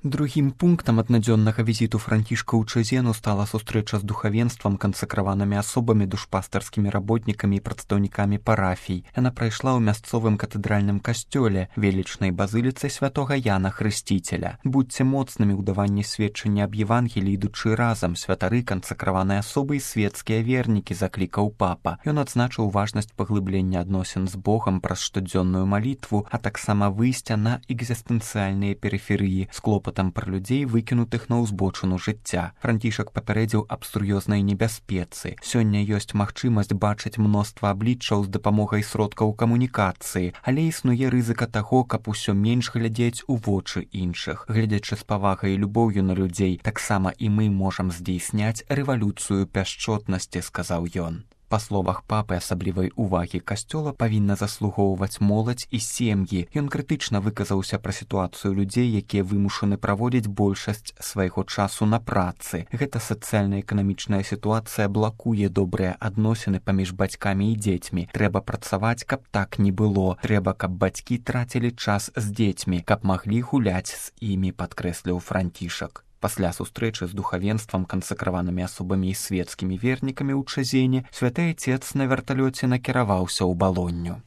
Другім пунктам аднадзённага візіту Францішка ў Чэзену стала сустрэча з духавенствам, кансакраванымі асобамі, душпастарскімі работнікамі і прадстаўнікамі парафій. Яна прайшла ў мясцовым катэдральным касцёле, велічнай базыліцы святога Яна Хрысціцеля. Будзьце моцнымі ў даванні сведчання аб Евангеліі, ідучы разам, святары, кансакраваныя асобы і светскія вернікі, заклікаў папа. Ён адзначыў важнасць паглыблення адносін з Богам праз штодзённую малітву, а таксама выйсця на экзістэнцыяльныя перыферыі з клопатам пра людзей, выкінутых на ўзбочыну жыцця. Францішак папярэдзіў аб сур'ёзнай небяспецы. Сёння ёсць магчымасць бачыць мноства абліччаў з дапамогай сродкаў камунікацыі, але існуе рызыка таго, каб усё менш глядзець у вочы іншых. Гледзячы з павагай і любоўю на людзей, таксама і мы можам здзейсняць рэвалюцыю пяшчотнасці, сказаў ён. Па словах папы, асаблівай увагі касцёла павінна заслугоўваць моладзь і сем'і. Ён крытычна выказаўся пра сітуацыю людзей, якія вымушаны праводзіць большасць свайго часу на працы. Гэта сацыяльна-эканамічная сітуацыя блакуе добрыя адносіны паміж бацькамі і дзецьмі. Трэба працаваць, каб так не было. Трэба, каб бацькі трацілі час з дзецьмі, каб маглі гуляць з імі, падкрэсліў Францішак. Пасля сустрэчы з духавенствам, кансакраванымі асобамі і светскімі вернікамі ў Чэзене, святы айцец на верталёце накіраваўся ў Балонню.